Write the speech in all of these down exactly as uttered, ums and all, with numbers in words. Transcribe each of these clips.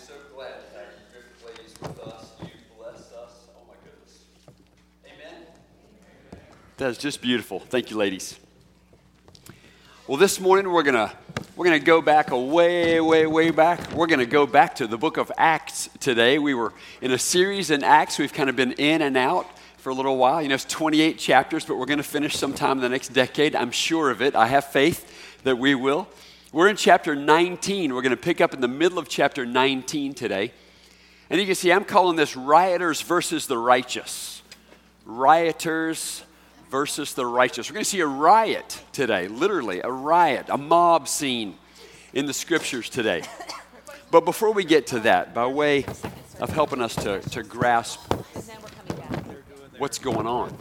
so glad to have you good plays with us. You bless us. Oh my goodness. Amen. That's just beautiful. Thank you, ladies. Well, this morning we're gonna we're gonna go back a way, way, way back. We're gonna go back to the book of Acts today. We were in a series in Acts. We've kind of been in and out for a little while. You know, it's twenty-eight chapters, but we're gonna finish sometime in the next decade. I'm sure of it. I have faith that we will. We're in chapter nineteen. We're going to pick up in the middle of chapter nineteen today. And you can see I'm calling this rioters versus the righteous. Rioters versus the righteous. We're going to see a riot today, literally a riot, a mob scene in the scriptures today. But before we get to that, by way of helping us to, to grasp what's going on.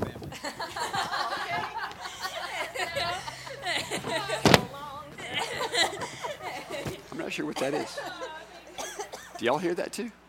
I'm not sure what that is. Do y'all hear that too?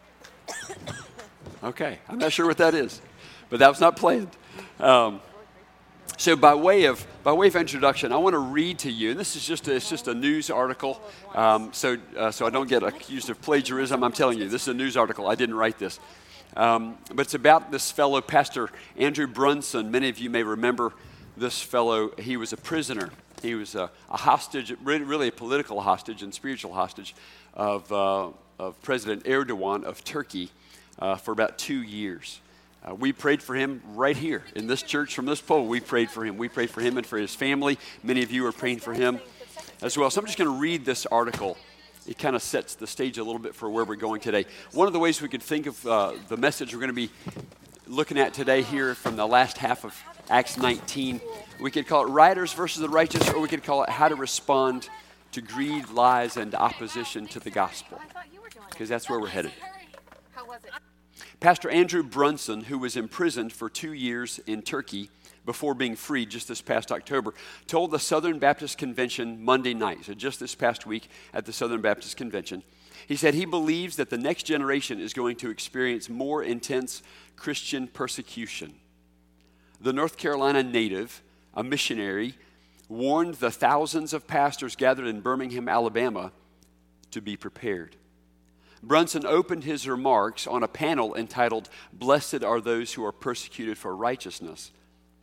Okay, I'm not sure what that is, but that was not planned. Um, so by way of by way of introduction, I want to read to you. And this is just a, it's just a news article, um, so uh, so I don't get accused of plagiarism. I'm telling you, this is a news article. I didn't write this, um, but it's about this fellow, Pastor Andrew Brunson. Many of you may remember this fellow. He was a prisoner. He was a, a hostage, really a political hostage and spiritual hostage of, uh, of President Erdogan of Turkey uh, for about two years. Uh, we prayed for him right here in this church from this pole. We prayed for him. We prayed for him and for his family. Many of you are praying for him as well. So I'm just going to read this article. It kind of sets the stage a little bit for where we're going today. One of the ways we could think of uh, the message we're going to be looking at today here from the last half of Acts nineteen, we could call it rioters versus the righteous, or we could call it how to respond to greed, lies, and opposition to the gospel, because that's where we're headed. How was it? Pastor Andrew Brunson, who was imprisoned for two years in Turkey before being freed just this past October, told the Southern Baptist Convention Monday night, so just this past week at the Southern Baptist Convention, he said he believes that the next generation is going to experience more intense Christian persecution. The North Carolina native, a missionary, warned the thousands of pastors gathered in Birmingham, Alabama, to be prepared. Brunson opened his remarks on a panel entitled, "Blessed are those who are persecuted for righteousness."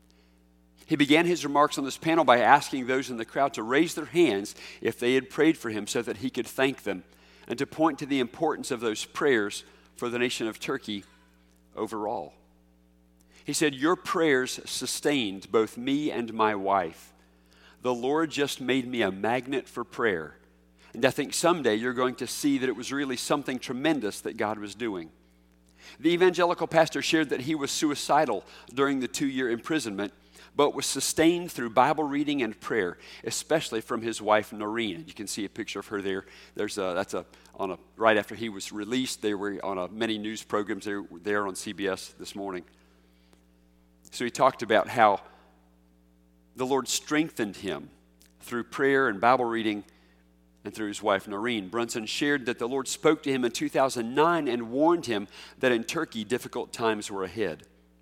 He began his remarks on this panel by asking those in the crowd to raise their hands if they had prayed for him so that he could thank them, and to point to the importance of those prayers for the nation of Turkey overall. He said, "Your prayers sustained both me and my wife. The Lord just made me a magnet for prayer. And I think someday you're going to see that it was really something tremendous that God was doing." The evangelical pastor shared that he was suicidal during the two-year imprisonment, but was sustained through Bible reading and prayer, especially from his wife, Noreen. You can see a picture of her there. There's a, that's a, on a, right after he was released, they were on a, many news programs. They were there on C B S this morning. So he talked about how the Lord strengthened him through prayer and Bible reading and through his wife, Noreen. Brunson shared that the Lord spoke to him in two thousand nine and warned him that in Turkey, difficult times were ahead.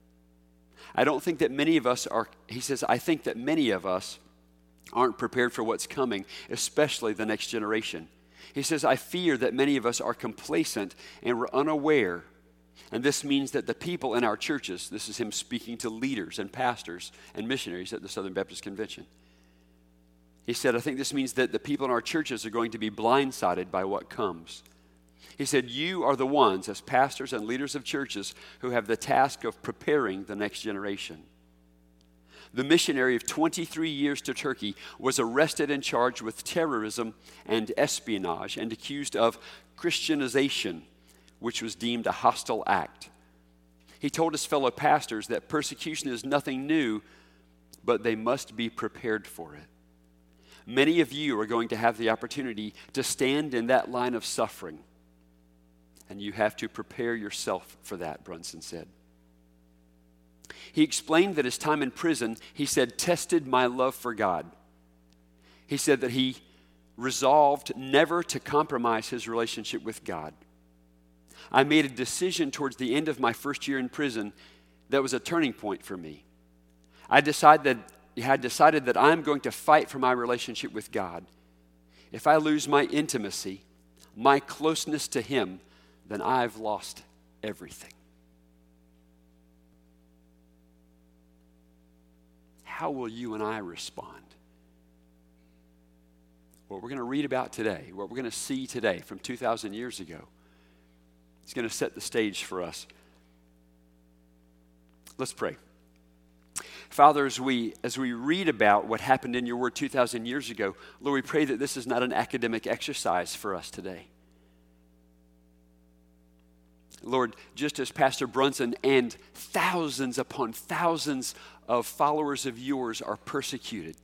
I don't think that many of us are, he says, I think that many of us aren't prepared for what's coming, especially the next generation. He says, I fear that many of us are complacent and we're unaware. And this means that the people in our churches, this is him speaking to leaders and pastors and missionaries at the Southern Baptist Convention. He said, I think this means that the people in our churches are going to be blindsided by what comes. He said, you are the ones, as pastors and leaders of churches, who have the task of preparing the next generation. The missionary of twenty-three years to Turkey was arrested and charged with terrorism and espionage and accused of Christianization, which was deemed a hostile act. He told his fellow pastors that persecution is nothing new, but they must be prepared for it. Many of you are going to have the opportunity to stand in that line of suffering, and you have to prepare yourself for that, Brunson said. He explained that his time in prison, he said, tested my love for God. He said that he resolved never to compromise his relationship with God. I made a decision towards the end of my first year in prison that was a turning point for me. I decided that I had decided that I'm going to fight for my relationship with God. If I lose my intimacy, my closeness to Him, then I've lost everything. How will you and I respond? What we're going to read about today, what we're going to see today from two thousand years ago, is going to set the stage for us. Let's pray. Father, as we, as we read about what happened in your word two thousand years ago, Lord, we pray that this is not an academic exercise for us today. Lord, just as Pastor Brunson and thousands upon thousands of followers of yours are persecuted.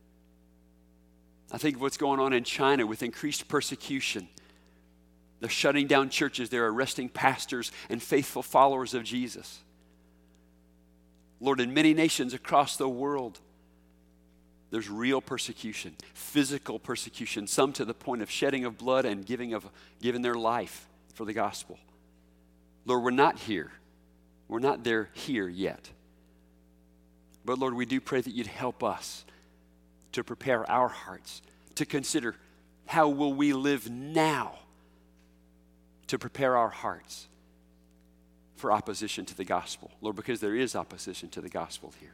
I think of what's going on in China with increased persecution. They're shutting down churches. They're arresting pastors and faithful followers of Jesus. Lord, in many nations across the world, there's real persecution, physical persecution, some to the point of shedding of blood and giving of giving their life for the gospel. Lord, we're not here. We're not there here yet. But Lord, we do pray that you'd help us to prepare our hearts, to consider how will we live now to prepare our hearts for opposition to the gospel. Lord, because there is opposition to the gospel here.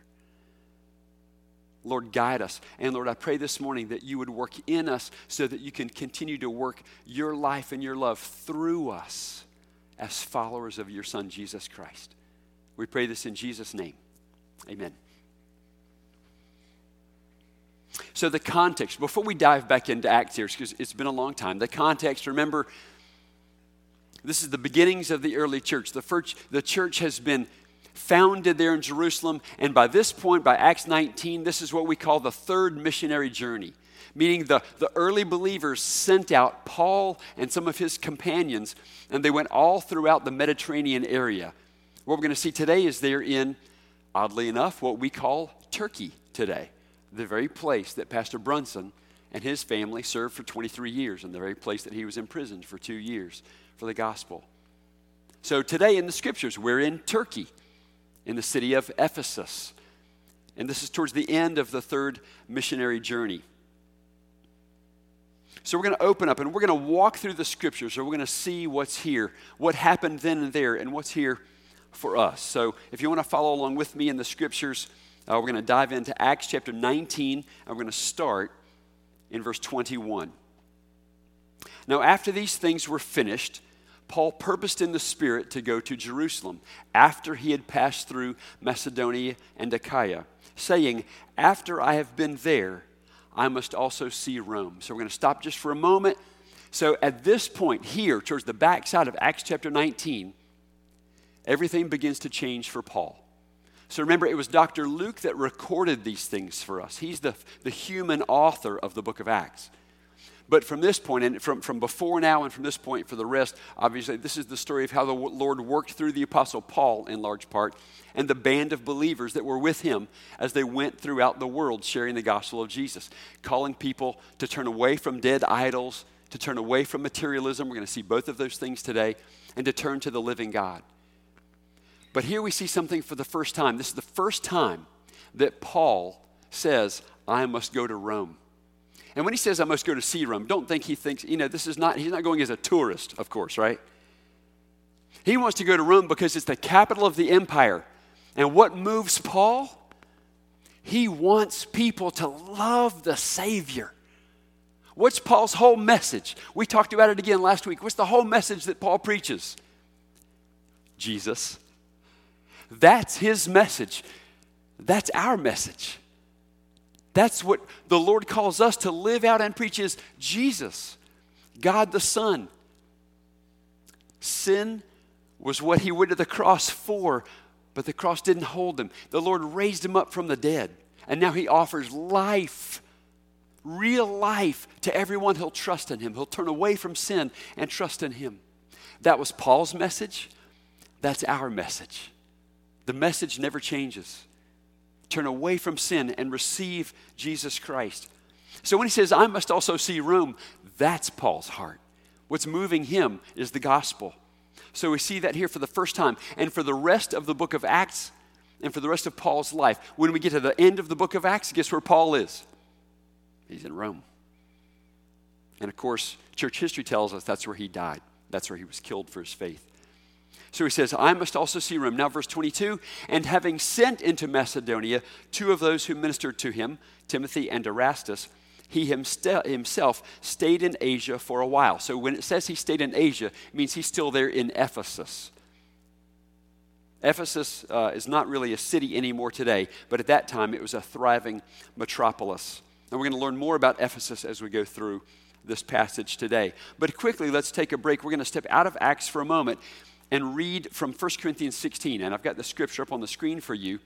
Lord, guide us. And Lord, I pray this morning that you would work in us so that you can continue to work your life and your love through us as followers of your Son, Jesus Christ. We pray this in Jesus' name. Amen. So the context, before we dive back into Acts here, because it's been a long time, the context, remember, this is the beginnings of the early church. The, first, the church has been founded there in Jerusalem, and by this point, by Acts nineteen, this is what we call the third missionary journey, meaning the, the early believers sent out Paul and some of his companions, and they went all throughout the Mediterranean area. What we're going to see today is they're in, oddly enough, what we call Turkey today, the very place that Pastor Brunson and his family served for twenty-three years, and the very place that he was imprisoned for two years for the gospel. So today in the scriptures, we're in Turkey, in the city of Ephesus. And this is towards the end of the third missionary journey. So we're going to open up and we're going to walk through the scriptures, or we're going to see what's here, what happened then and there, and what's here for us. So if you want to follow along with me in the scriptures, uh, we're going to dive into Acts chapter nineteen, and we're going to start in verse twenty-one. Now, after these things were finished, Paul purposed in the Spirit to go to Jerusalem after he had passed through Macedonia and Achaia, saying, after I have been there, I must also see Rome. So we're going to stop just for a moment. So at this point here, towards the backside of Acts chapter nineteen, everything begins to change for Paul. So remember, it was Doctor Luke that recorded these things for us. He's the, the human author of the book of Acts. But from this point, and from, from before now and from this point for the rest, obviously this is the story of how the Lord worked through the Apostle Paul in large part, and the band of believers that were with him as they went throughout the world sharing the gospel of Jesus, calling people to turn away from dead idols, to turn away from materialism. We're going to see both of those things today, and to turn to the living God. But here we see something for the first time. This is the first time that Paul says, I must go to Rome. And when he says I must go to see Rome, don't think he thinks, you know, this is not, he's not going as a tourist, of course, right? He wants to go to Rome because it's the capital of the empire. And what moves Paul? He wants people to love the Savior. What's Paul's whole message? We talked about it again last week. What's the whole message that Paul preaches? Jesus. That's his message. That's our message. That's what the Lord calls us to live out and preach, is Jesus, God the Son. Sin was what he went to the cross for, but the cross didn't hold him. The Lord raised him up from the dead, and now he offers life, real life, to everyone who'll trust in him. He'll turn away from sin and trust in him. That was Paul's message. That's our message. The message never changes. Turn away from sin and receive Jesus Christ. So when he says, I must also see Rome, that's Paul's heart. What's moving him is the gospel. So we see that here for the first time. And for the rest of the book of Acts, and for the rest of Paul's life, when we get to the end of the book of Acts, guess where Paul is? He's in Rome. And of course, church history tells us that's where he died. That's where he was killed for his faith. So he says, I must also see Rome. Now verse twenty-two, and having sent into Macedonia two of those who ministered to him, Timothy and Erastus, he himself stayed in Asia for a while. So when it says he stayed in Asia, it means he's still there in Ephesus. Ephesus uh, is not really a city anymore today, but at that time it was a thriving metropolis. And we're going to learn more about Ephesus as we go through this passage today. But quickly, let's take a break. We're going to step out of Acts for a moment and read from First Corinthians sixteen. And I've got the scripture up on the screen for you.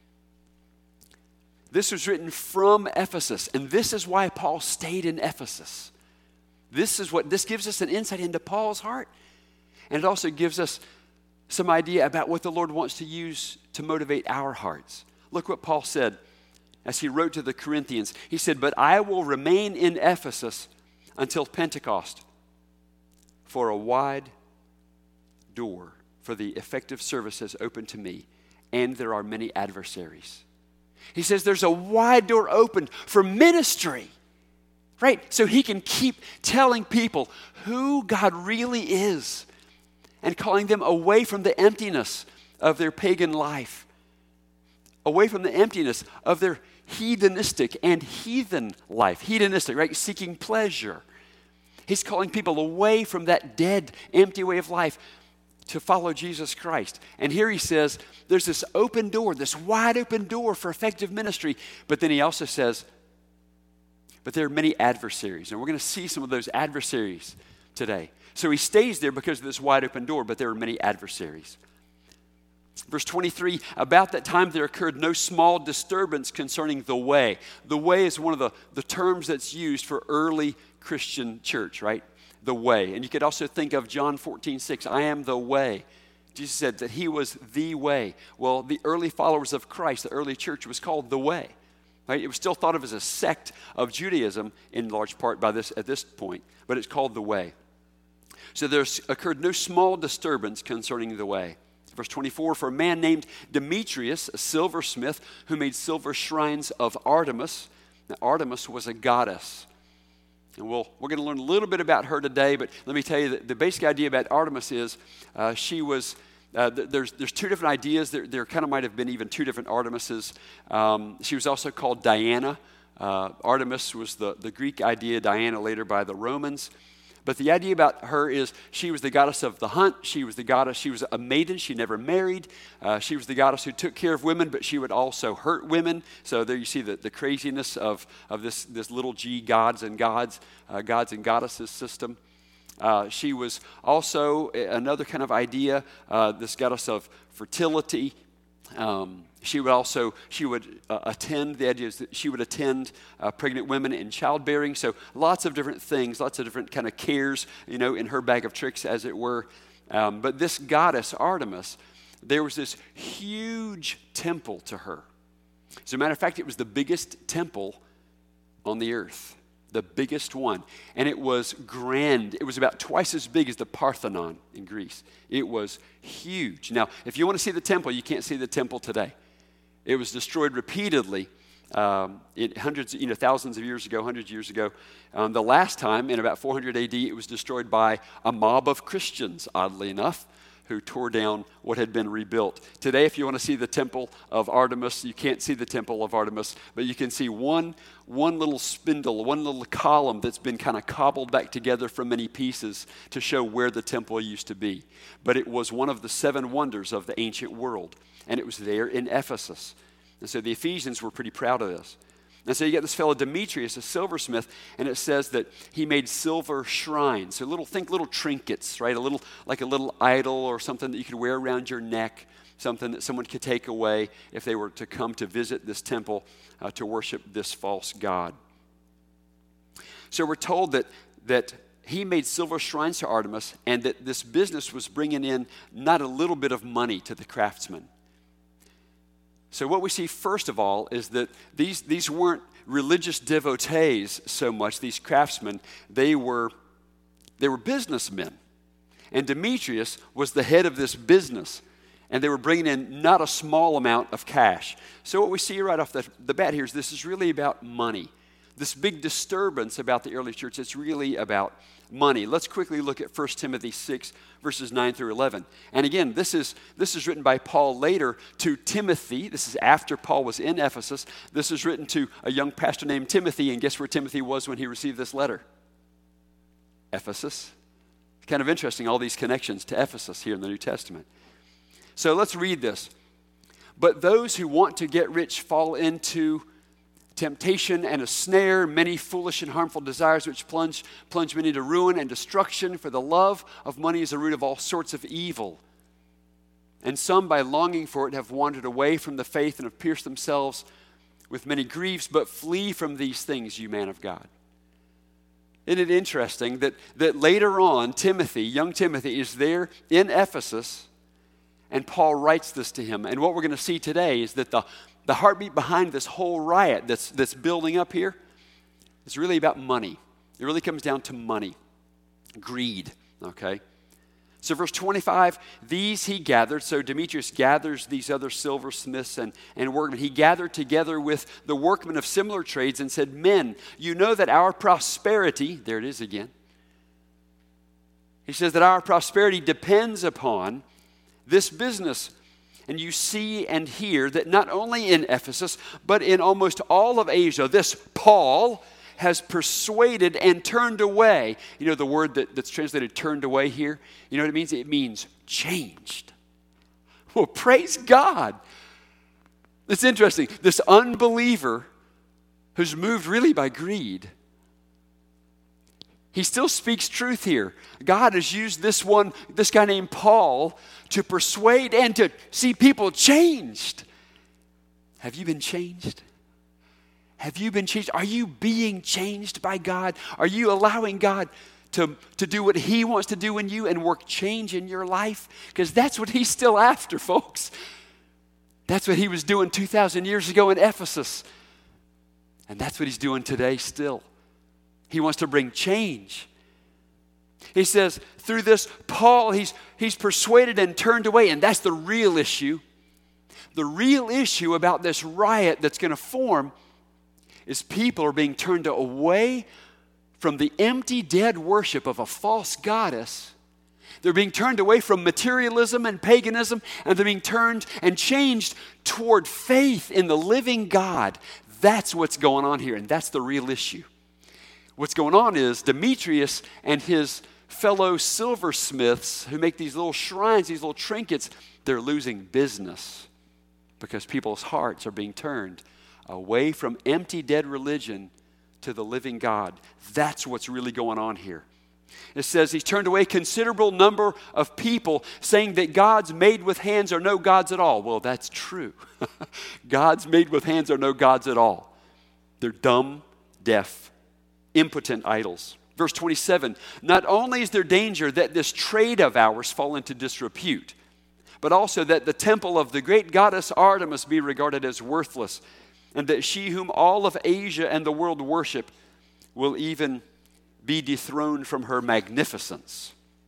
This was written from Ephesus, and this is why Paul stayed in Ephesus. This is what this gives us an insight into Paul's heart, and it also gives us some idea about what the Lord wants to use to motivate our hearts. Look what Paul said as he wrote to the Corinthians. He said, "But I will remain in Ephesus until Pentecost, for a wide door for the effective service has opened to me, and there are many adversaries." He says there's a wide door opened for ministry, right? So he can keep telling people who God really is and calling them away from the emptiness of their pagan life, away from the emptiness of their hedonistic and heathen life. Hedonistic, right? Seeking pleasure. He's calling people away from that dead, empty way of life to follow Jesus Christ. And here he says there's this open door, this wide open door for effective ministry. But then he also says, but there are many adversaries. And we're going to see some of those adversaries today. So he stays there because of this wide open door, but there are many adversaries. Verse twenty-three, about that time there occurred no small disturbance concerning the way. The way is one of the, the terms that's used for early Christian church, right? The way. And you could also think of John fourteen six, I am the way. Jesus said that he was the way. Well, the early followers of Christ, the early church, was called the way. Right? It was still thought of as a sect of Judaism in large part by this at this point, but it's called the way. So there's occurred no small disturbance concerning the way. Verse twenty-four, for a man named Demetrius, a silversmith, who made silver shrines of Artemis. Now, Artemis was a goddess. And we'll, we're going to learn a little bit about her today, but let me tell you that the basic idea about Artemis is uh, she was, uh, th- there's there's two different ideas. There, there kind of might have been even two different Artemises. Um, she was also called Diana. Uh, Artemis was the, the Greek idea, Diana later by the Romans. But the idea about her is she was the goddess of the hunt. She was the goddess, she was a maiden. She never married. Uh, she was the goddess who took care of women, but she would also hurt women. So there you see the, the craziness of, of this, this little g gods and gods, uh, gods and goddesses system. Uh, she was also another kind of idea, uh, this goddess of fertility. Um, she would also, she would uh, attend, the idea is that she would attend uh, pregnant women in childbearing. So lots of different things, lots of different kind of cares, you know, in her bag of tricks, as it were. Um, but this goddess, Artemis, there was this huge temple to her. As a matter of fact, it was the biggest temple on the earth. The biggest one. And it was grand. It was about twice as big as the Parthenon in Greece. It was huge. Now, if you want to see the temple, you can't see the temple today. It was destroyed repeatedly, um, it, hundreds, you know, thousands of years ago, hundreds of years ago. Um, the last time, in about four hundred A D, it was destroyed by a mob of Christians, oddly enough, who tore down what had been rebuilt. Today, if you want to see the temple of Artemis, you can't see the temple of Artemis, but you can see one, one little spindle, one little column that's been kind of cobbled back together from many pieces to show where the temple used to be. But it was one of the seven wonders of the ancient world, and it was there in Ephesus. And so the Ephesians were pretty proud of this. And so you got this fellow Demetrius, a silversmith, and it says that he made silver shrines. So little, think little trinkets, right? A little, like a little idol or something that you could wear around your neck, something that someone could take away if they were to come to visit this temple uh, to worship this false god. So we're told that that he made silver shrines to Artemis, and that this business was bringing in not a little bit of money to the craftsmen. So what we see first of all is that these, these weren't religious devotees so much, these craftsmen. They were, they were businessmen. And Demetrius was the head of this business. And they were bringing in not a small amount of cash. So what we see right off the, the bat here is this is really about money. This big disturbance about the early church, it's really about money. Let's quickly look at First Timothy six, verses nine through eleven. And again, this is, this is written by Paul later to Timothy. This is after Paul was in Ephesus. This is written to a young pastor named Timothy, and guess where Timothy was when he received this letter? Ephesus. It's kind of interesting, all these connections to Ephesus here in the New Testament. So let's read this. But those who want to get rich fall into temptation and a snare, many foolish and harmful desires which plunge, plunge many to ruin and destruction. For the love of money is the root of all sorts of evil. And some, by longing for it, have wandered away from the faith and have pierced themselves with many griefs. But flee from these things, you man of God. Isn't it interesting that, that later on, Timothy, young Timothy, is there in Ephesus, and Paul writes this to him. And what we're going to see today is that the, the heartbeat behind this whole riot that's, that's building up here is really about money. It really comes down to money, greed, okay? So verse twenty-five, these he gathered. So Demetrius gathers these other silversmiths and, and workmen. He gathered together with the workmen of similar trades and said, men, you know that our prosperity, there it is again. He says that our prosperity depends upon this business. And you see and hear that not only in Ephesus, but in almost all of Asia, this Paul has persuaded and turned away. You know the word that, that's translated turned away here? You know what it means? It means changed. Well, praise God. It's interesting. This unbeliever who's moved really by greed, he still speaks truth here. God has used this one, this guy named Paul, to persuade and to see people changed. Have you been changed? Have you been changed? Are you being changed by God? Are you allowing God to, to do what he wants to do in you and work change in your life? Because that's what he's still after, folks. That's what he was doing two thousand years ago in Ephesus. And that's what he's doing today still. He wants to bring change. He says, through this, Paul, he's, he's persuaded and turned away, and that's the real issue. The real issue about this riot that's going to form is people are being turned away from the empty, dead worship of a false goddess. They're being turned away from materialism and paganism, and they're being turned and changed toward faith in the living God. That's what's going on here, and that's the real issue. What's going on is Demetrius and his fellow silversmiths who make these little shrines, these little trinkets, they're losing business because people's hearts are being turned away from empty, dead religion to the living God. That's what's really going on here. It says he's turned away a considerable number of people, saying that gods made with hands are no gods at all. Well, that's true. Gods made with hands are no gods at all. They're dumb, deaf, impotent idols. Verse twenty-seven, not only is there danger that this trade of ours fall into disrepute, but also that the temple of the great goddess Artemis be regarded as worthless, and that she whom all of Asia and the world worship will even be dethroned from her magnificence.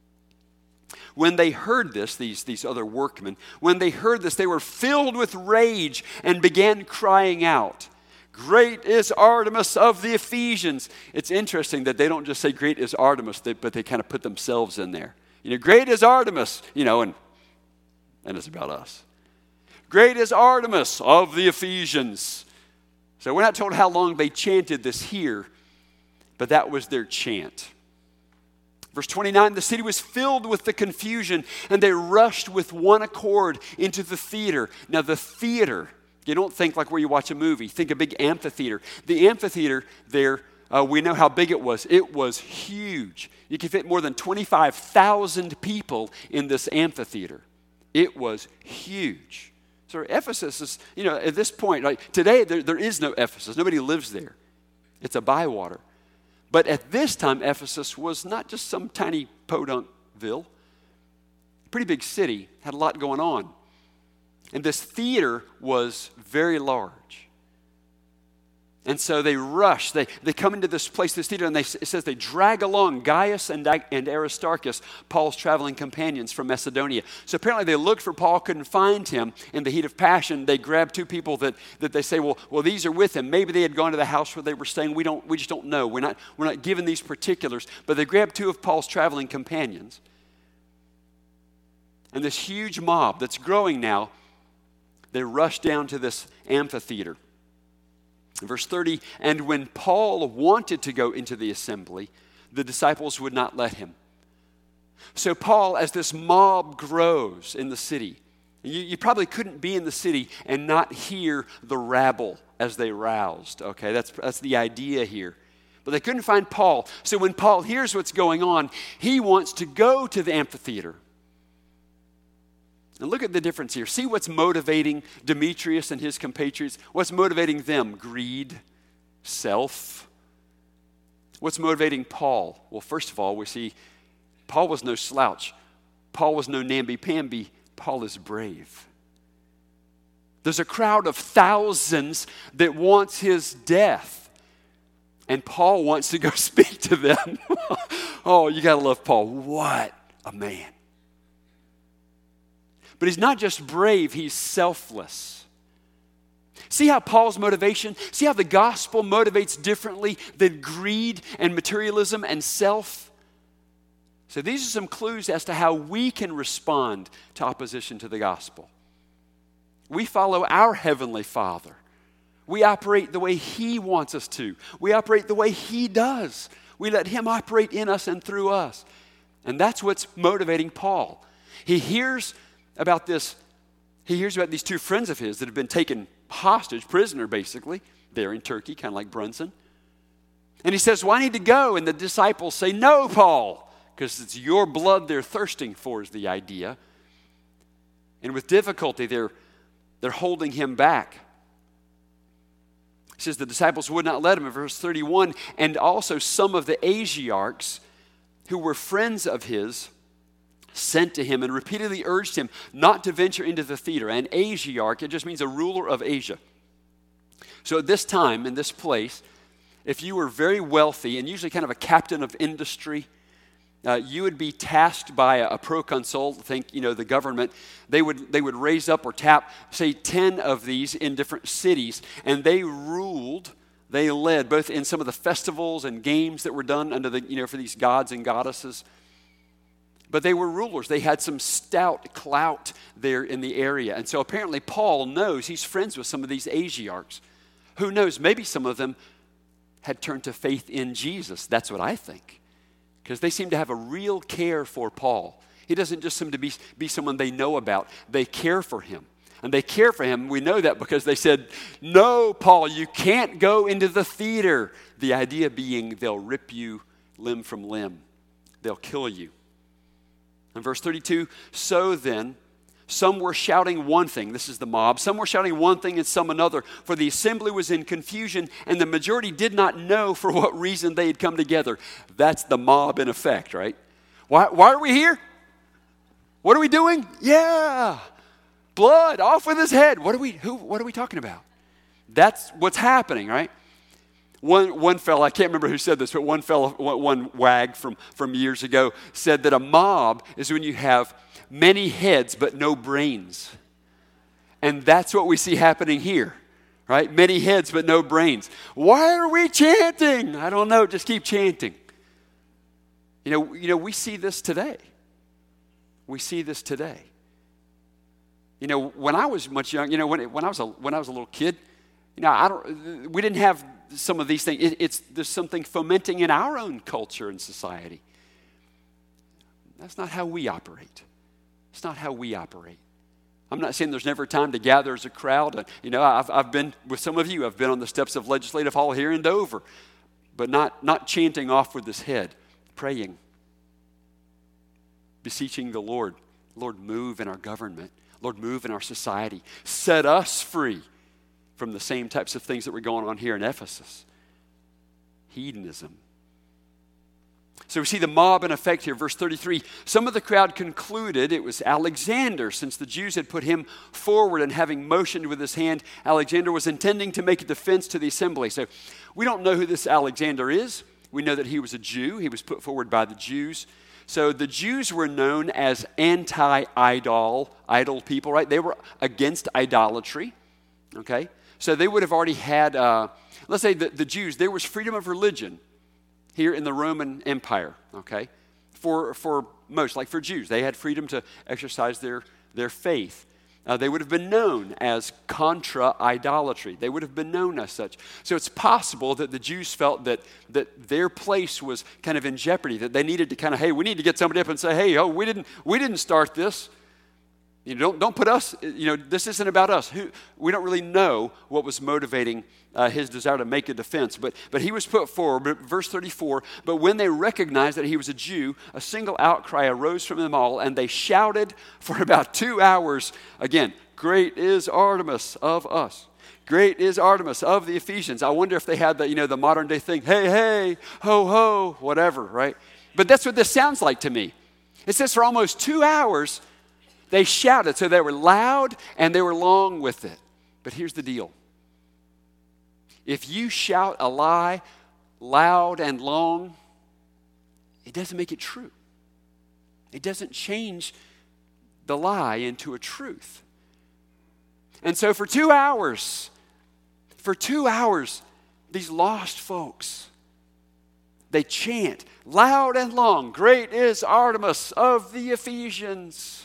When they heard this, these, these other workmen, when they heard this, they were filled with rage and began crying out, great is Artemis of the Ephesians. It's interesting that they don't just say great is Artemis, but they kind of put themselves in there. You know, great is Artemis, you know, and, and it's about us. Great is Artemis of the Ephesians. So we're not told how long they chanted this here, but that was their chant. Verse twenty-nine, the city was filled with the confusion, and they rushed with one accord into the theater. Now the theater, you don't think like where you watch a movie. Think a big amphitheater. The amphitheater there, uh, we know how big it was. It was huge. You could fit more than twenty-five thousand people in this amphitheater. It was huge. So Ephesus is, you know, at this point, like today there, there is no Ephesus. Nobody lives there. It's a bywater. But at this time, Ephesus was not just some tiny podunkville. Pretty big city, had a lot going on. And this theater was very large. And so they rush, they, they come into this place, this theater, and they, it says they drag along Gaius and, and Aristarchus, Paul's traveling companions from Macedonia. So apparently they looked for Paul, couldn't find him. In the heat of passion, they grabbed two people that, that they say, well, well, these are with him. Maybe they had gone to the house where they were staying. We don't, we just don't know. We're not, we're not given these particulars. But they grabbed two of Paul's traveling companions. And this huge mob that's growing now, they rush down to this amphitheater. Verse thirty, and when Paul wanted to go into the assembly, the disciples would not let him. So Paul, as this mob grows in the city, you, you probably couldn't be in the city and not hear the rabble as they roused. Okay, that's, that's the idea here. But they couldn't find Paul. So when Paul hears what's going on, he wants to go to the amphitheater. And look at the difference here. See what's motivating Demetrius and his compatriots? What's motivating them? Greed, self. What's motivating Paul? Well, first of all, we see Paul was no slouch. Paul was no namby-pamby. Paul is brave. There's a crowd of thousands that wants his death. And Paul wants to go speak to them. Oh, you got to love Paul. What a man. But he's not just brave, he's selfless. See how Paul's motivation, see how the gospel motivates differently than greed and materialism and self? So these are some clues as to how we can respond to opposition to the gospel. We follow our Heavenly Father. We operate the way He wants us to. We operate the way He does. We let Him operate in us and through us. And that's what's motivating Paul. He hears about this, he hears about these two friends of his that have been taken hostage, prisoner basically, there in Turkey, kind of like Brunson. And he says, well, I need to go. And the disciples say, no, Paul, because it's your blood they're thirsting for is the idea. And with difficulty, they're, they're holding him back. He says the disciples would not let him in verse thirty-one. And also some of the Asiarchs who were friends of his sent to him and repeatedly urged him not to venture into the theater. An Asiarch, it just means a ruler of Asia. So at this time, in this place, if you were very wealthy and usually kind of a captain of industry, uh, you would be tasked by a, a proconsul, think, you know, the government. They would, they would raise up or tap, say, ten of these in different cities, and they ruled, they led, both in some of the festivals and games that were done under the, you know, for these gods and goddesses. But they were rulers. They had some stout clout there in the area. And so apparently Paul knows he's friends with some of these Asiarchs. Who knows, maybe some of them had turned to faith in Jesus. That's what I think. Because they seem to have a real care for Paul. He doesn't just seem to be, be someone they know about. They care for him. And they care for him. We know that because they said, no, Paul, you can't go into the theater. The idea being they'll rip you limb from limb. They'll kill you. In verse thirty-two, so then, some were shouting one thing. This is the mob. Some were shouting one thing and some another. For the assembly was in confusion, and the majority did not know for what reason they had come together. That's the mob in effect, right? Why, why are we here? What are we doing? Yeah. Blood, off with his head. What are we, who, what are we talking about? That's what's happening, right? One, one fellow, I can't remember who said this, but one fellow, one, one wag from, from years ago said that a mob is when you have many heads but no brains. And that's what we see happening here, right? Many heads but no brains. Why are we chanting? I don't know, just keep chanting. You know, you know, we see this today. We see this today. You know, when I was much young, you know, when, when I was a, when I was a little kid, you know, I don't, we didn't have some of these things. It, it's, there's something fomenting in our own culture and society. That's not how we operate. It's not how we operate. I'm not saying there's never a time to gather as a crowd. You know, I've, I've been with some of you. I've been on the steps of Legislative Hall here in Dover, but not, not chanting off with this head, praying, beseeching the Lord. Lord, move in our government. Lord, move in our society. Set us free from the same types of things that were going on here in Ephesus. Hedonism. So we see the mob in effect here. Verse thirty-three, some of the crowd concluded it was Alexander, since the Jews had put him forward and having motioned with his hand, Alexander was intending to make a defense to the assembly. So we don't know who this Alexander is. We know that he was a Jew. He was put forward by the Jews. So the Jews were known as anti-idol, idol people, right? They were against idolatry, okay? So they would have already had, uh, let's say the, the Jews, there was freedom of religion here in the Roman Empire, okay? For for most, like for Jews, they had freedom to exercise their, their faith. Uh, they would have been known as contra idolatry. They would have been known as such. So it's possible that the Jews felt that, that their place was kind of in jeopardy, that they needed to kind of, hey, we need to get somebody up and say, hey, oh, we didn't we didn't start this. You know, don't, don't put us, you know, this isn't about us. Who, we don't really know what was motivating uh, his desire to make a defense. But, but he was put forward, verse thirty-four, but when they recognized that he was a Jew, a single outcry arose from them all, and they shouted for about two hours. Again, great is Artemis of us. Great is Artemis of the Ephesians. I wonder if they had the, you know, the modern day thing, hey, hey, ho, ho, whatever, right? But that's what this sounds like to me. It says for almost two hours, they shouted, so they were loud and they were long with it. But here's the deal. If you shout a lie loud and long, it doesn't make it true. It doesn't change the lie into a truth. And so for two hours, for two hours, these lost folks, they chant loud and long, great is Artemis of the Ephesians.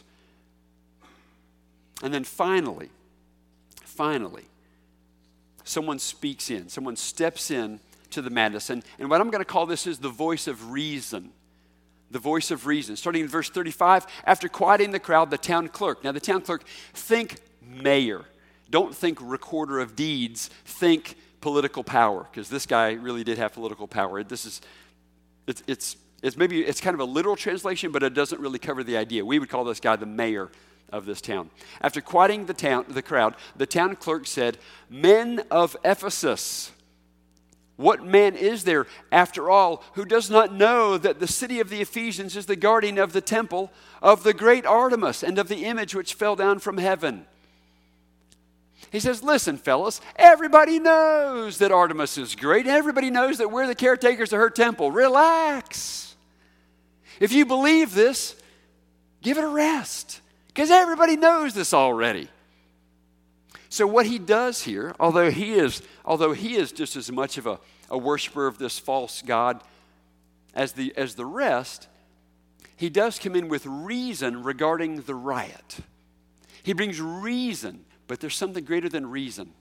And then finally, finally, someone speaks in. Someone steps in to the madness. And, and what I'm going to call this is the voice of reason. The voice of reason. Starting in verse thirty-five, after quieting the crowd, the town clerk. Now the town clerk, think mayor. Don't think recorder of deeds. Think political power. Because this guy really did have political power. This is, it's, it's, it's maybe, it's kind of a literal translation, but it doesn't really cover the idea. We would call this guy the mayor of this town. After quieting the town, the crowd, the town clerk said, men of Ephesus, what man is there, after all, who does not know that the city of the Ephesians is the guardian of the temple of the great Artemis and of the image which fell down from heaven? He says, listen, fellas, everybody knows that Artemis is great. Everybody knows that we're the caretakers of her temple. Relax. If you believe this, give it a rest. Because everybody knows this already. So what he does here, although he is, although he is just as much of a, a worshiper of this false god as the, as the rest, he does come in with reason regarding the riot. He brings reason, but there's something greater than reason.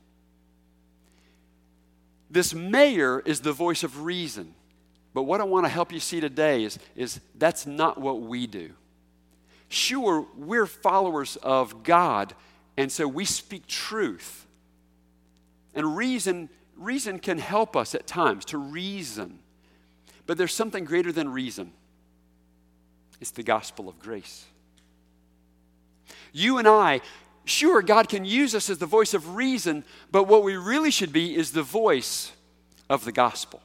This mayor is the voice of reason. But what I want to help you see today is, is that's not what we do. Sure, we're followers of God, and so we speak truth. And reason, reason can help us at times to reason. But there's something greater than reason. It's the gospel of grace. You and I, sure, God can use us as the voice of reason, but what we really should be is the voice of the gospel.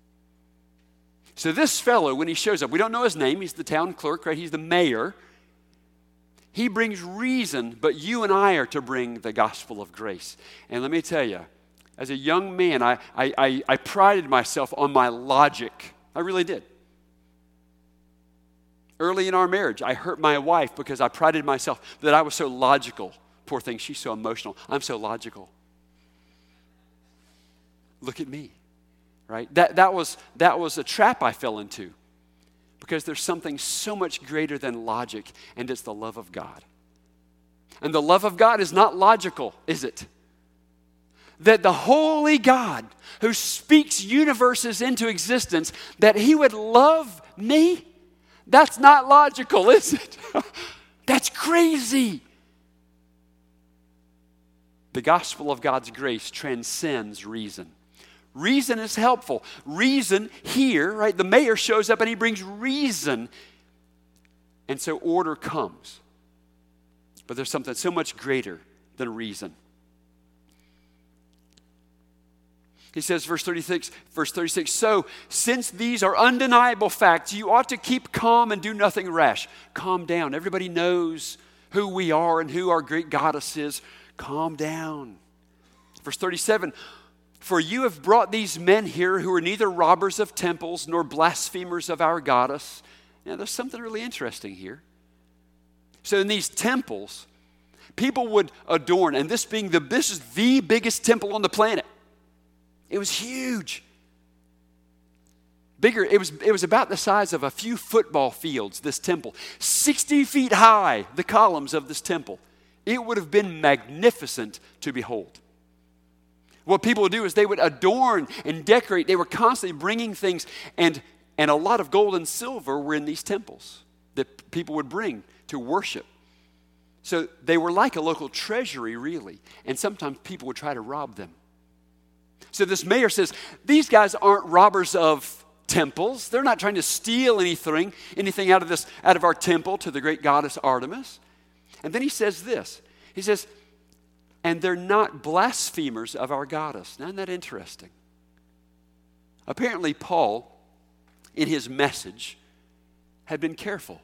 So this fellow, when he shows up, we don't know his name, he's the town clerk, right? He's the mayor. He brings reason, but you and I are to bring the gospel of grace. And let me tell you, as a young man, I, I, I, I prided myself on my logic. I really did. Early in our marriage, I hurt my wife because I prided myself that I was so logical. Poor thing, she's so emotional. I'm so logical. Look at me, right? That, that, was, that was a trap I fell into. Because there's something so much greater than logic, and it's the love of God. And the love of God is not logical, is it? That the holy God who speaks universes into existence, that he would love me, that's not logical, is it? That's crazy. The gospel of God's grace transcends reason. Reason is helpful. Reason here, right? The mayor shows up and he brings reason. And so order comes. But there's something so much greater than reason. He says, verse thirty-six, verse thirty-six, so since these are undeniable facts, you ought to keep calm and do nothing rash. Calm down. Everybody knows who we are and who our great goddess is. Calm down. Verse thirty-seven, for you have brought these men here who are neither robbers of temples nor blasphemers of our goddess. Now, there's something really interesting here. So in these temples, people would adorn, and this being the, this is the biggest temple on the planet. It was huge. Bigger, it was, it was about the size of a few football fields, this temple. sixty feet high, the columns of this temple. It would have been magnificent to behold. What people would do is they would adorn and decorate. They were constantly bringing things, and, and a lot of gold and silver were in these temples that people would bring to worship. So they were like a local treasury, really, and sometimes people would try to rob them. So this mayor says, these guys aren't robbers of temples. They're not trying to steal anything, anything out of this, out of our temple to the great goddess Artemis. And then he says this. He says, and they're not blasphemers of our goddess. Now, isn't that interesting? Apparently, Paul, in his message, had been careful.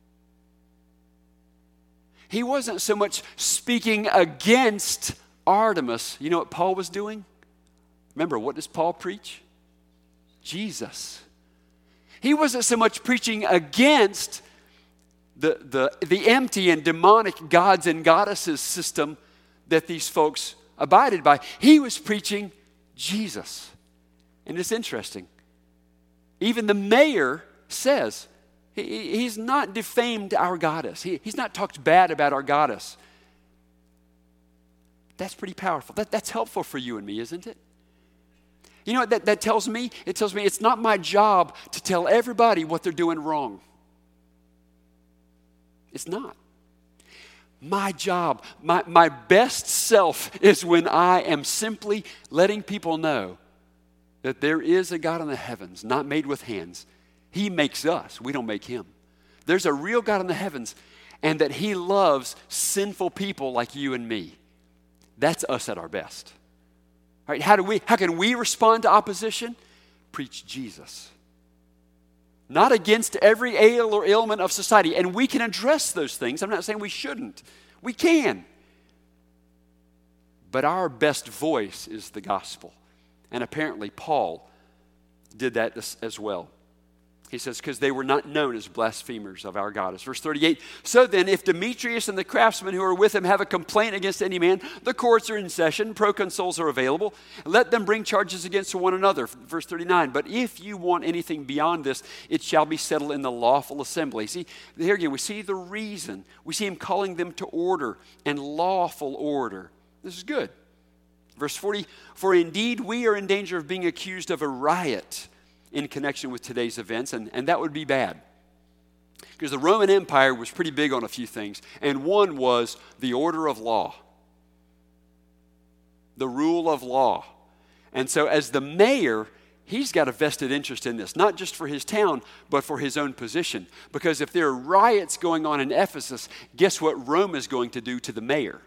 He wasn't so much speaking against Artemis. You know what Paul was doing? Remember, what does Paul preach? Jesus. He wasn't so much preaching against the, the, the empty and demonic gods and goddesses system that these folks abided by. He was preaching Jesus. And it's interesting. Even the mayor says, he, he's not defamed our goddess. He, he's not talked bad about our goddess. That's pretty powerful. That, that's helpful for you and me, isn't it? You know what that, that tells me? It tells me it's not my job to tell everybody what they're doing wrong. It's not. My job, my, my best self is when I am simply letting people know that there is a God in the heavens, not made with hands. He makes us. We don't make him. There's a real God in the heavens, and that he loves sinful people like you and me. That's us at our best. All right, how do we, how can we respond to opposition? Preach Jesus. Not against every ail or ailment of society. And we can address those things. I'm not saying we shouldn't. We can. But our best voice is the gospel. And apparently Paul did that as well. He says, because they were not known as blasphemers of our goddess. Verse thirty-eight, so then, if Demetrius and the craftsmen who are with him have a complaint against any man, the courts are in session, proconsuls are available. Let them bring charges against one another. Verse thirty-nine, but if you want anything beyond this, it shall be settled in the lawful assembly. See, here again, we see the reason. We see him calling them to order and lawful order. This is good. Verse forty, for indeed we are in danger of being accused of a riot in connection with today's events, and, and that would be bad. Because the Roman Empire was pretty big on a few things, and one was the order of law. The rule of law. And so as the mayor, he's got a vested interest in this, not just for his town, but for his own position. Because if there are riots going on in Ephesus, guess what Rome is going to do to the mayor?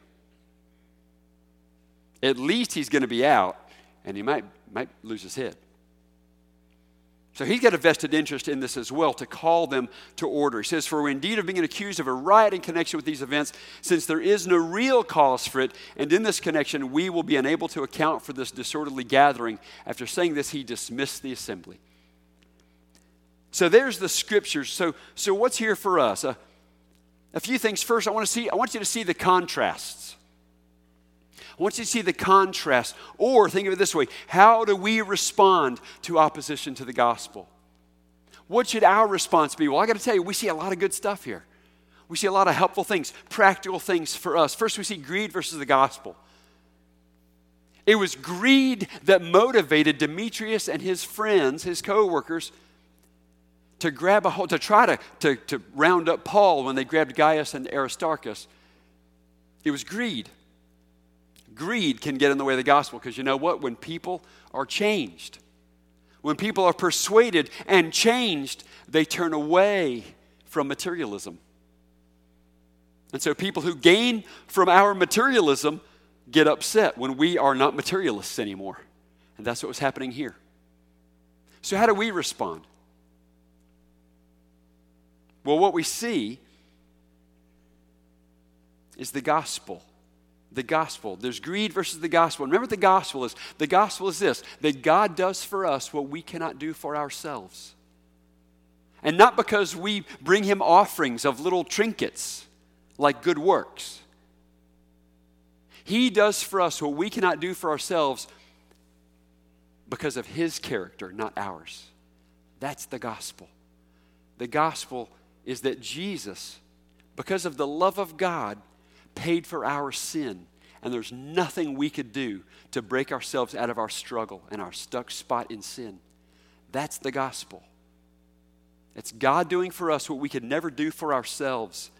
At least he's going to be out, and he might, might lose his head. So he's got a vested interest in this as well, to call them to order. He says, for we indeed are being accused of a riot in connection with these events, since there is no real cause for it, and in this connection we will be unable to account for this disorderly gathering. After saying this, he dismissed the assembly. So there's the scriptures. So, so what's here for us? Uh, a few things. First, I want to see. I want you to see the contrasts. I want you to see the contrast. Or think of it this way. How do we respond to opposition to the gospel? What should our response be? Well, I got to tell you, we see a lot of good stuff here. We see a lot of helpful things, practical things for us. First, we see greed versus the gospel. It was greed that motivated Demetrius and his friends, his co-workers, to grab a hold, to try to, to, to round up Paul when they grabbed Gaius and Aristarchus. It was greed. Greed can get in the way of the gospel, because you know what? When people are changed, when people are persuaded and changed, they turn away from materialism. And so people who gain from our materialism get upset when we are not materialists anymore. And that's what was happening here. So how do we respond? Well, what we see is the gospel. The gospel. There's greed versus the gospel. And remember what the gospel is. The gospel is this, that God does for us what we cannot do for ourselves. And not because we bring him offerings of little trinkets like good works. He does for us what we cannot do for ourselves because of his character, not ours. That's the gospel. The gospel is that Jesus, because of the love of God, paid for our sin. And there's nothing we could do to break ourselves out of our struggle and our stuck spot in sin. That's the gospel. It's God doing for us what we could never do for ourselves.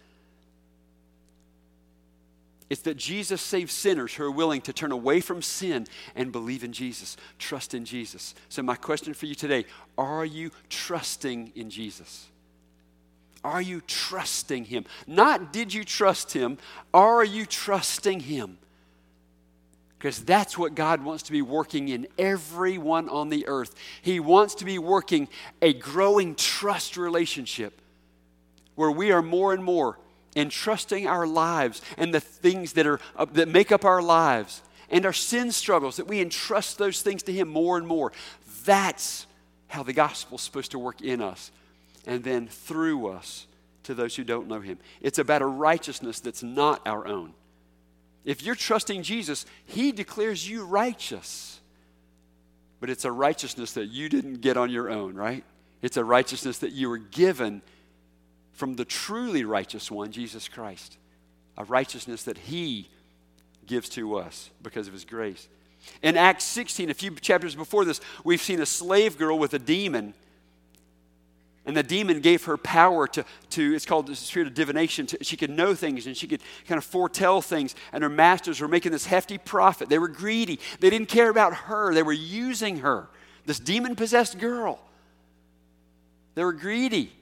It's that Jesus saves sinners who are willing to turn away from sin and believe in Jesus, trust in Jesus. So my question for you today, are you trusting in Jesus? Are you trusting him? Not did you trust him, are you trusting him? Because that's what God wants to be working in everyone on the earth. He wants to be working a growing trust relationship where we are more and more entrusting our lives and the things that are uh, that make up our lives and our sin struggles, that we entrust those things to him more and more. That's how the gospel is supposed to work in us and then through us to those who don't know him. It's about a righteousness that's not our own. If you're trusting Jesus, he declares you righteous. But it's a righteousness that you didn't get on your own, right? It's a righteousness that you were given from the truly righteous one, Jesus Christ. A righteousness that he gives to us because of his grace. In Acts sixteen, a few chapters before this, we've seen a slave girl with a demon. And the demon gave her power to, to it's called the spirit of divination. To, she could know things and she could kind of foretell things. And her masters were making this hefty profit. They were greedy. They didn't care about her. They were using her, this demon-possessed girl. They were greedy.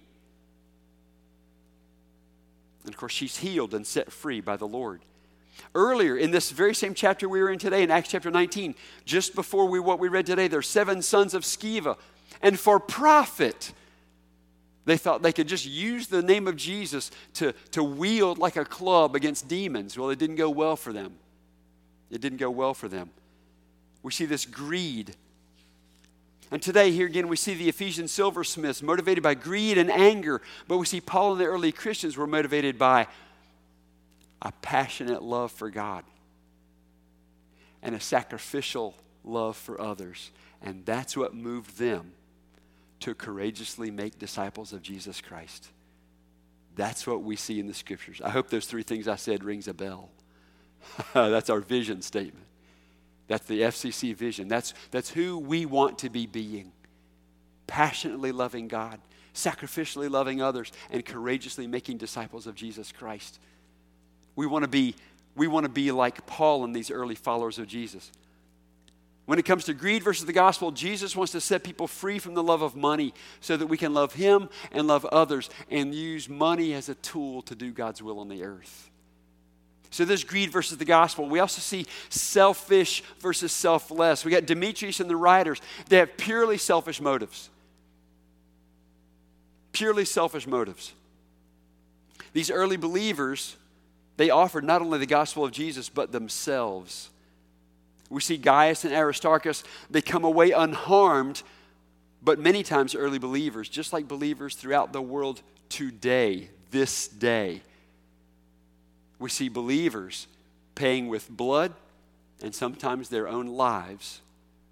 And of course, she's healed and set free by the Lord. Earlier, in this very same chapter we were in today, in Acts chapter nineteen, just before we what we read today, there are seven sons of Sceva. And for profit, they thought they could just use the name of Jesus to, to wield like a club against demons. Well, it didn't go well for them. It didn't go well for them. We see this greed. And today, here again, we see the Ephesian silversmiths motivated by greed and anger. But we see Paul and the early Christians were motivated by a passionate love for God and a sacrificial love for others. And that's what moved them to courageously make disciples of Jesus Christ. That's what we see in the scriptures. I hope those three things I said rings a bell. That's our vision statement. That's the F C C vision. That's, that's who we want to be being. Passionately loving God, sacrificially loving others, and courageously making disciples of Jesus Christ. We want to be, we want to be like Paul and these early followers of Jesus. When it comes to greed versus the gospel, Jesus wants to set people free from the love of money so that we can love him and love others and use money as a tool to do God's will on the earth. So there's greed versus the gospel. We also see selfish versus selfless. We got Demetrius and the writers. They have purely selfish motives. Purely selfish motives. These early believers, they offered not only the gospel of Jesus, but themselves. We see Gaius and Aristarchus, they come away unharmed, but many times early believers, just like believers throughout the world today, this day, we see believers paying with blood and sometimes their own lives.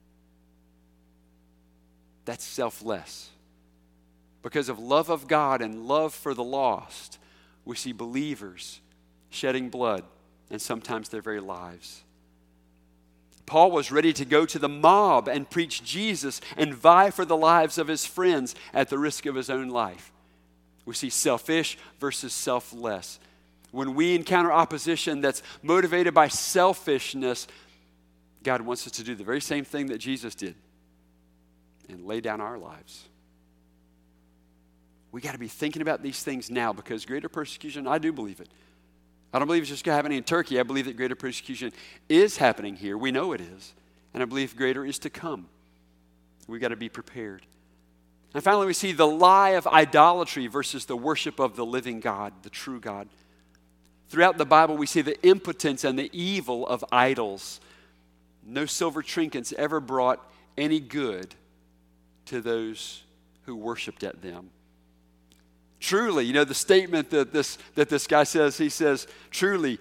That's selfless. Because of love of God and love for the lost, we see believers shedding blood and sometimes their very lives. Paul was ready to go to the mob and preach Jesus and vie for the lives of his friends at the risk of his own life. We see selfish versus selfless. When we encounter opposition that's motivated by selfishness, God wants us to do the very same thing that Jesus did and lay down our lives. We got to be thinking about these things now because greater persecution, I do believe it. I don't believe it's just happening in Turkey. I believe that greater persecution is happening here. We know it is. And I believe greater is to come. We've got to be prepared. And finally, we see the lie of idolatry versus the worship of the living God, the true God. Throughout the Bible, we see the impotence and the evil of idols. No silver trinkets ever brought any good to those who worshiped at them. Truly, you know, the statement that this, that this guy says, he says, truly,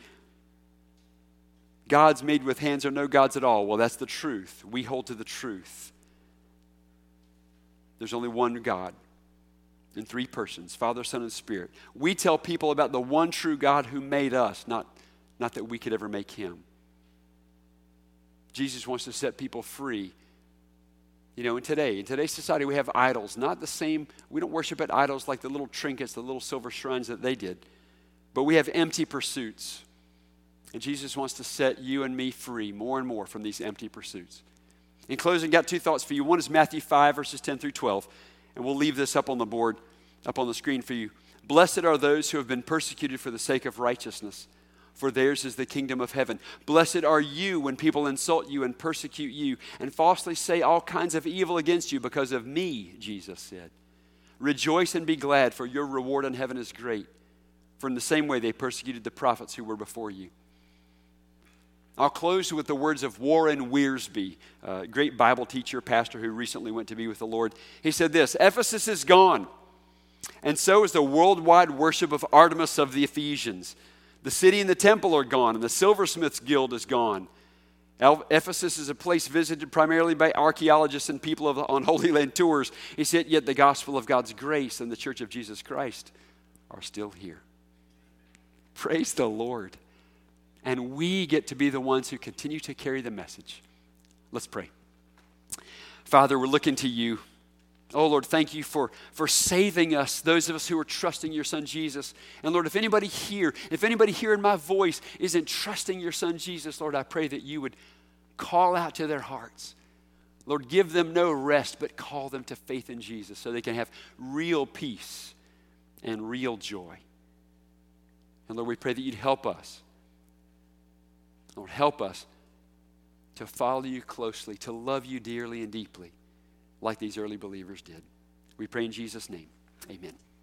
gods made with hands are no gods at all. Well, that's the truth. We hold to the truth. There's only one God in three persons, Father, Son, and Spirit. We tell people about the one true God who made us, not, not that we could ever make him. Jesus wants to set people free. You know, in today, in today's society, we have idols. Not the same, we don't worship at idols like the little trinkets, the little silver shrines that they did. But we have empty pursuits. And Jesus wants to set you and me free more and more from these empty pursuits. In closing, got two thoughts for you. One is Matthew five, verses ten through twelve. And we'll leave this up on the board, up on the screen for you. Blessed are those who have been persecuted for the sake of righteousness, for theirs is the kingdom of heaven. Blessed are you when people insult you and persecute you and falsely say all kinds of evil against you because of me, Jesus said. Rejoice and be glad, for your reward in heaven is great. For in the same way they persecuted the prophets who were before you. I'll close with the words of Warren Wiersbe, a great Bible teacher, pastor who recently went to be with the Lord. He said this, Ephesus is gone, and so is the worldwide worship of Artemis of the Ephesians. The city and the temple are gone, and the silversmith's guild is gone. Ephesus is a place visited primarily by archaeologists and people of, on Holy Land tours. He said, yet the gospel of God's grace and the church of Jesus Christ are still here. Praise the Lord. And we get to be the ones who continue to carry the message. Let's pray. Father, we're looking to you. Oh, Lord, thank you for, for saving us, those of us who are trusting your Son, Jesus. And Lord, if anybody here, if anybody hearing my voice isn't trusting your Son, Jesus, Lord, I pray that you would call out to their hearts. Lord, give them no rest, but call them to faith in Jesus so they can have real peace and real joy. And Lord, we pray that you'd help us. Lord, help us to follow you closely, to love you dearly and deeply, like these early believers did. We pray in Jesus' name. Amen.